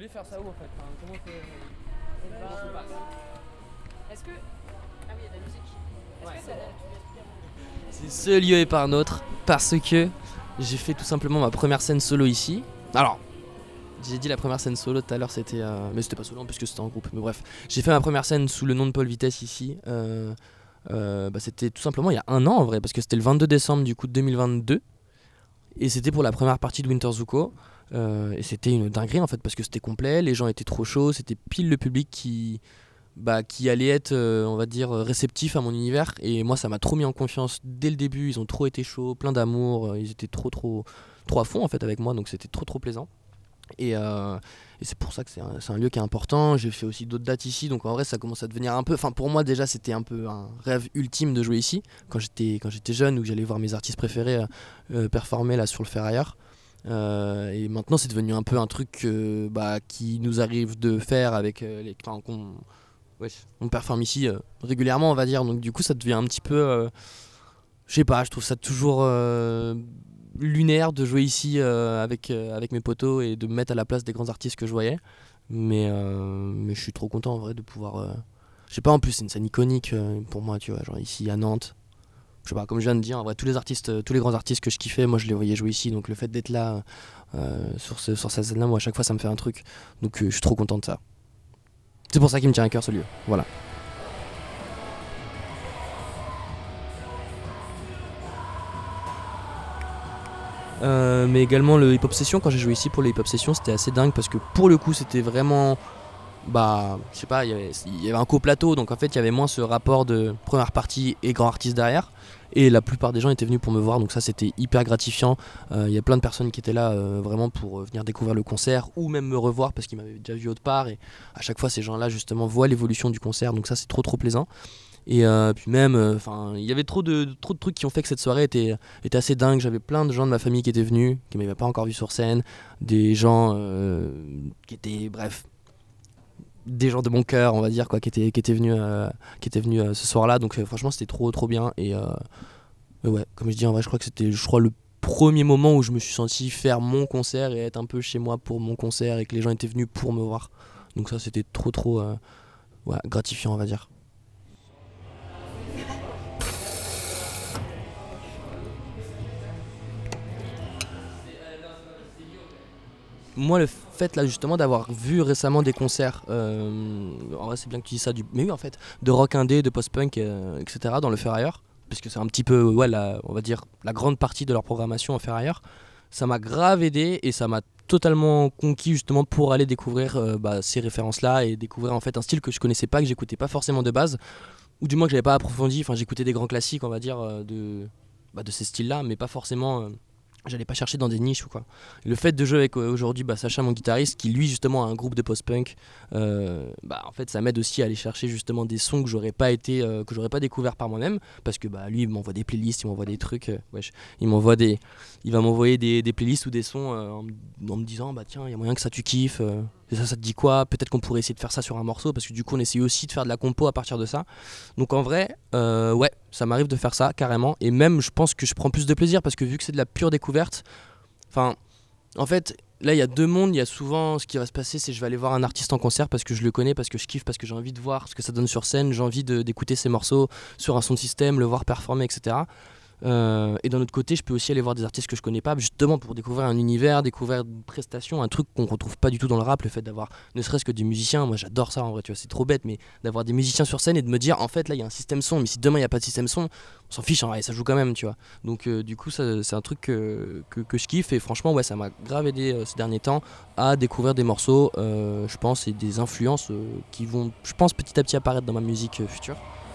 voulais faire ça où en fait? Enfin, comment comment ça se passe? Est-ce que. Ah oui, il y a de la musique. Est-ce que ça. C'est ce lieu et pas un autre parce que j'ai fait tout simplement ma première scène solo ici. Alors, j'ai dit la première scène solo tout à l'heure, c'était mais c'était pas solo puisque c'était en groupe. Mais bref, j'ai fait ma première scène sous le nom de Paul Vitesse ici. C'était tout simplement il y a un an en vrai parce que c'était le 22 décembre du coup de 2022 et c'était pour la première partie de Winter Zuko. Et c'était une dinguerie en fait parce que c'était complet, les gens étaient trop chauds, c'était pile le public qui allait être, on va dire, réceptif à mon univers. Et moi, ça m'a trop mis en confiance dès le début. Ils ont trop été chauds, plein d'amour. Ils étaient trop à fond en fait avec moi, donc c'était trop plaisant. Et c'est pour ça que c'est un lieu qui est important. J'ai fait aussi d'autres dates ici, donc en vrai, ça commence à devenir un peu. Enfin, pour moi, déjà, c'était un peu un rêve ultime de jouer ici quand j'étais jeune ou que j'allais voir mes artistes préférés performer là sur le Ferrailleur. Et maintenant, c'est devenu un peu un truc qui nous arrive de faire avec les. Enfin, on performe ici régulièrement, on va dire. Donc du coup, ça devient un petit peu, je sais pas, je trouve ça toujours lunaire de jouer ici avec mes potos et de me mettre à la place des grands artistes que je voyais. Mais je suis trop content en vrai de pouvoir. Je sais pas, en plus c'est une scène iconique pour moi, tu vois, genre ici à Nantes. Je sais pas, comme je viens de dire, en vrai, tous les grands artistes que je kiffais, moi je les voyais jouer ici. Donc le fait d'être là sur cette scène-là, moi à chaque fois ça me fait un truc. Donc je suis trop content de ça. C'est pour ça qu'il me tient à cœur ce lieu. Voilà. Mais également le hip hop session, quand j'ai joué ici pour le hip hop session, c'était assez dingue parce que pour le coup c'était vraiment, je sais pas, il y avait un coplateau, donc en fait il y avait moins ce rapport de première partie et grand artiste derrière, et la plupart des gens étaient venus pour me voir, donc ça c'était hyper gratifiant. Il y a plein de personnes qui étaient là vraiment pour venir découvrir le concert ou même me revoir parce qu'ils m'avaient déjà vu autre part, et à chaque fois ces gens là justement voient l'évolution du concert, donc ça c'est trop plaisant. Et puis même, il y avait trop de trucs qui ont fait que cette soirée était assez dingue. J'avais plein de gens de ma famille qui étaient venus, qui m'avaient pas encore vu sur scène, des gens qui étaient, bref, des gens de mon cœur, on va dire, quoi, qui étaient venus ce soir-là. Donc franchement, c'était trop bien. Et ouais, comme je dis, en vrai, je crois que c'était, le premier moment où je me suis senti faire mon concert et être un peu chez moi pour mon concert et que les gens étaient venus pour me voir. Donc ça, c'était trop ouais, gratifiant, on va dire. Moi, le fait là justement d'avoir vu récemment des concerts, en vrai c'est bien que tu dis ça, mais oui en fait, de rock indé, de post-punk, etc. dans le Ferrailleur, parce que c'est un petit peu, ouais, on va dire la grande partie de leur programmation en Ferrailleur, ça m'a grave aidé et ça m'a totalement conquis justement pour aller découvrir ces références-là et découvrir en fait un style que je connaissais pas, que j'écoutais pas forcément de base, ou du moins que j'avais pas approfondi. Enfin, j'écoutais des grands classiques, on va dire, de ces styles-là, mais pas forcément. J'allais pas chercher dans des niches ou quoi. Le fait de jouer avec aujourd'hui Sacha, mon guitariste, qui lui justement a un groupe de post-punk, en fait ça m'aide aussi à aller chercher justement des sons que j'aurais pas découvert par moi-même, parce que lui il m'envoie des playlists, il m'envoie des trucs, il va m'envoyer des playlists ou des sons en me disant tiens il y a moyen que ça tu kiffes, et ça te dit quoi, peut-être qu'on pourrait essayer de faire ça sur un morceau, parce que du coup on essaye aussi de faire de la compo à partir de ça. Donc en vrai ouais, ça m'arrive de faire ça carrément, et même je pense que je prends plus de plaisir parce que vu que c'est de la pure découverte, enfin en fait là il y a deux mondes. Il y a souvent ce qui va se passer, c'est que je vais aller voir un artiste en concert parce que je le connais, parce que je kiffe, parce que j'ai envie de voir ce que ça donne sur scène, j'ai envie d'écouter ses morceaux sur un son de système, le voir performer, etc. Et d'un autre côté, je peux aussi aller voir des artistes que je connais pas, justement pour découvrir un univers, découvrir une prestation, un truc qu'on retrouve pas du tout dans le rap. Le fait d'avoir ne serait-ce que des musiciens, moi j'adore ça en vrai, tu vois, c'est trop bête, mais d'avoir des musiciens sur scène et de me dire en fait là il y a un système son, mais si demain il y a pas de système son, on s'en fiche en vrai, ça joue quand même, tu vois. Donc du coup ça, c'est un truc que je kiffe, et franchement ouais, ça m'a grave aidé ces derniers temps à découvrir des morceaux, je pense, et des influences qui vont, je pense, petit à petit apparaître dans ma musique future.